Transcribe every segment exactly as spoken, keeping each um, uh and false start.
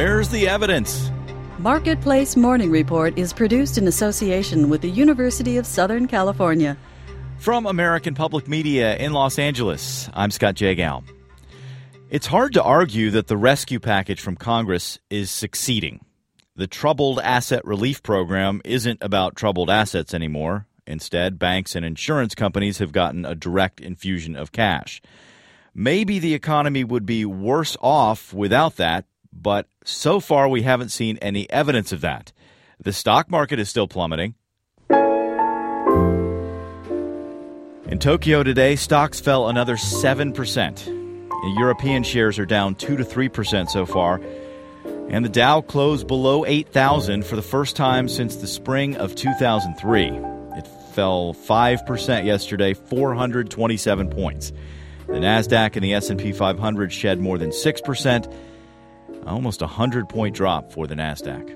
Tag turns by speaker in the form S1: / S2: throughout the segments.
S1: Where's the evidence?
S2: Marketplace Morning Report is produced in association with the University of Southern California.
S1: From American Public Media in Los Angeles, I'm Scott Jagow. It's hard to argue that the rescue package from Congress is succeeding. The Troubled Asset Relief Program isn't about troubled assets anymore. Instead, banks and insurance companies have gotten a direct infusion of cash. Maybe the economy would be worse off without that, but so far we haven't seen any evidence of that. The stock market is still plummeting. In Tokyo today, stocks fell another seven percent. European shares are down two to three percent so far. And the Dow closed below eight thousand for the first time since the spring of two thousand three. It fell five percent yesterday, four hundred twenty-seven points. The NASDAQ and the S and P five hundred shed more than six percent, almost a one hundred point drop for the NASDAQ.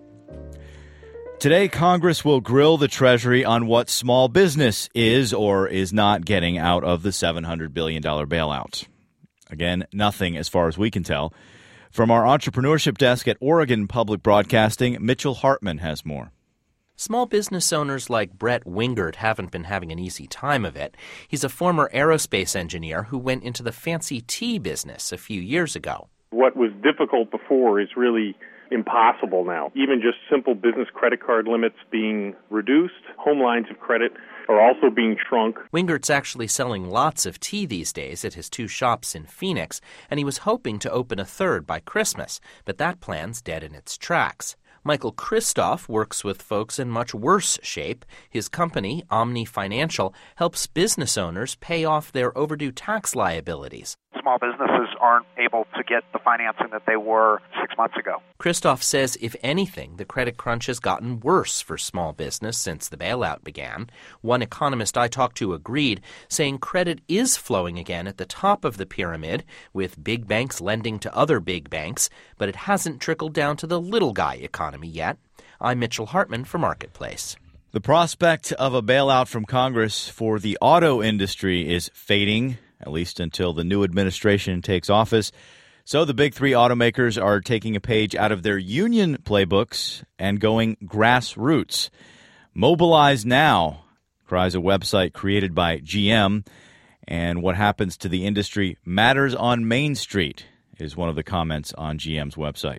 S1: Today, Congress will grill the Treasury on what small business is or is not getting out of the seven hundred billion dollars bailout. Again, nothing as far as we can tell. From our entrepreneurship desk at Oregon Public Broadcasting, Mitchell Hartman has more.
S3: Small business owners like Brett Wingert haven't been having an easy time of it. He's a former aerospace engineer who went into the fancy tea business a few years ago.
S4: What was difficult before is really impossible now. Even just simple business credit card limits being reduced, home lines of credit are also being shrunk.
S3: Wingert's actually selling lots of tea these days at his two shops in Phoenix, and he was hoping to open a third by Christmas, but that plan's dead in its tracks. Michael Kristoff works with folks in much worse shape. His company, Omni Financial, helps business owners pay off their overdue tax liabilities.
S5: Small businesses aren't able to get the financing that they were six months ago.
S3: Kristoff says, if anything, the credit crunch has gotten worse for small business since the bailout began. One economist I talked to agreed, saying credit is flowing again at the top of the pyramid, with big banks lending to other big banks, but it hasn't trickled down to the little guy economy yet. I'm Mitchell Hartman for Marketplace.
S1: The prospect of a bailout from Congress for the auto industry is fading, at least until the new administration takes office. So the big three automakers are taking a page out of their union playbooks and going grassroots. Mobilize Now cries a website created by G M, and what happens to the industry matters on Main Street is one of the comments on G M's website.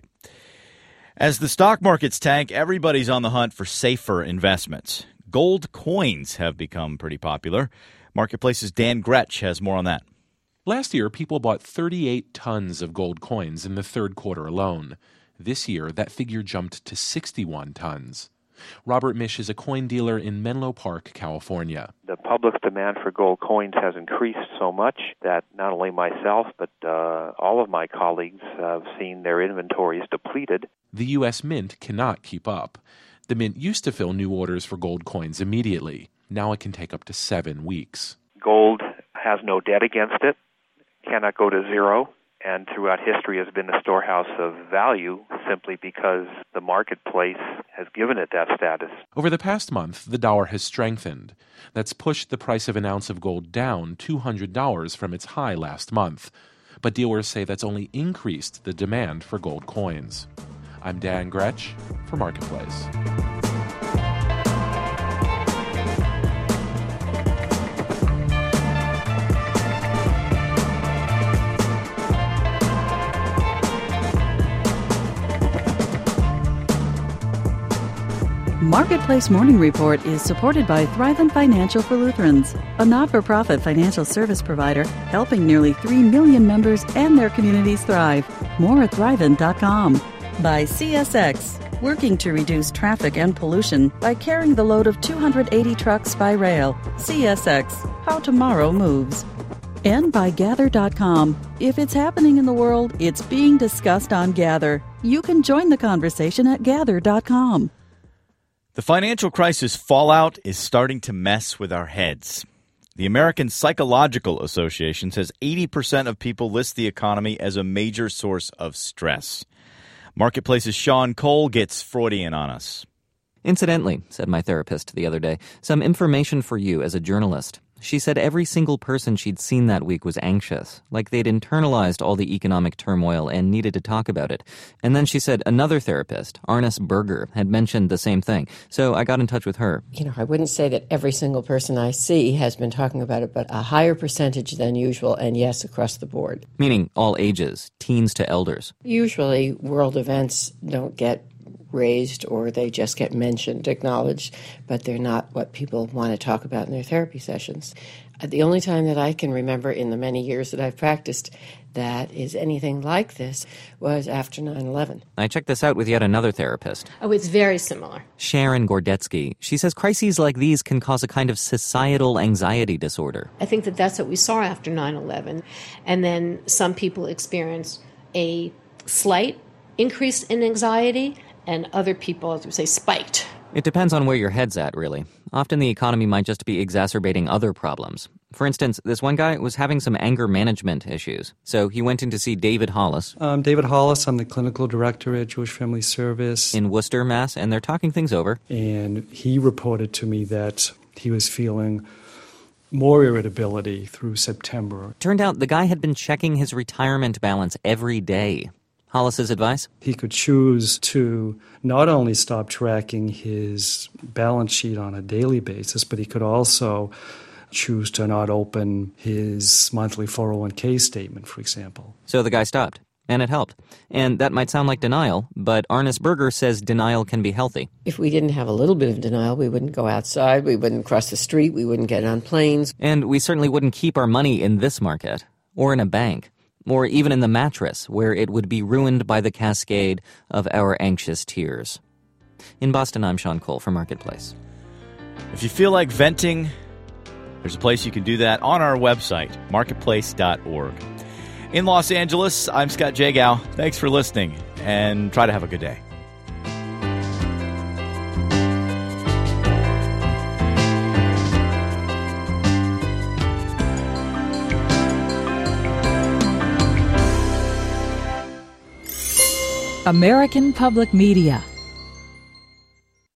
S1: As the stock markets tank, everybody's on the hunt for safer investments. Gold coins have become pretty popular. Marketplace's Dan Gretsch has more on that.
S6: Last year, people bought thirty-eight tons of gold coins in the third quarter alone. This year, that figure jumped to sixty-one tons. Robert Misch is a coin dealer in Menlo Park, California.
S7: The public's demand for gold coins has increased so much that not only myself, but uh, all of my colleagues have seen their inventories depleted.
S6: The U S Mint cannot keep up. The Mint used to fill new orders for gold coins immediately. Now it can take up to seven weeks.
S7: Gold has no debt against it, cannot go to zero, and throughout history has been a storehouse of value simply because the marketplace has given it that status.
S6: Over the past month, the dollar has strengthened. That's pushed the price of an ounce of gold down two hundred dollars from its high last month. But dealers say that's only increased the demand for gold coins. I'm Dan Gretsch for Marketplace.
S2: Marketplace Morning Report is supported by Thrivent Financial for Lutherans, a not-for-profit financial service provider helping nearly three million members and their communities thrive. More at thrivent dot com. By C S X, working to reduce traffic and pollution by carrying the load of two hundred eighty trucks by rail. C S X, how tomorrow moves. And by Gather dot com. If it's happening in the world, it's being discussed on Gather. You can join the conversation at Gather dot com.
S1: The financial crisis fallout is starting to mess with our heads. The American Psychological Association says eighty percent of people list the economy as a major source of stress. Marketplace's Sean Cole gets Freudian on us.
S8: Incidentally, said my therapist the other day, some information for you as a journalist. She said every single person she'd seen that week was anxious, like they'd internalized all the economic turmoil and needed to talk about it. And then she said another therapist, Arnis Berger, had mentioned the same thing. So I got in touch with her.
S9: You know, I wouldn't say that every single person I see has been talking about it, but a higher percentage than usual, and yes, across the board.
S8: Meaning all ages, teens to elders.
S9: Usually world events don't get raised or they just get mentioned, acknowledged, but they're not what people want to talk about in their therapy sessions. The only time that I can remember in the many years that I've practiced that is anything like this was after nine eleven.
S8: I checked this out with yet another therapist.
S10: Oh, it's very similar.
S8: Sharon Gordetsky. She says crises like these can cause a kind of societal anxiety disorder.
S10: I think that that's what we saw after nine eleven. And then some people experience a slight increase in anxiety, and other people, as we say, spiked.
S8: It depends on where your head's at, really. Often the economy might just be exacerbating other problems. For instance, this one guy was having some anger management issues. So he went in to see David Hollis.
S11: I'm David Hollis. I'm the clinical director at Jewish Family Service
S8: in Worcester, Mass., and they're talking things over.
S11: And he reported to me that he was feeling more irritability through September.
S8: Turned out the guy had been checking his retirement balance every day. Hollis's advice?
S11: He could choose to not only stop tracking his balance sheet on a daily basis, but he could also choose to not open his monthly four oh one k statement, for example.
S8: So the guy stopped, and it helped. And that might sound like denial, but Arnis Berger says denial can be healthy.
S9: If we didn't have a little bit of denial, we wouldn't go outside, we wouldn't cross the street, we wouldn't get on planes.
S8: And we certainly wouldn't keep our money in this market, or in a bank. Or even in the mattress, where it would be ruined by the cascade of our anxious tears. In Boston, I'm Sean Cole for Marketplace.
S1: If you feel like venting, there's a place you can do that on our website, marketplace dot org. In Los Angeles, I'm Scott Jagow. Thanks for listening, and try to have a good day.
S12: American Public Media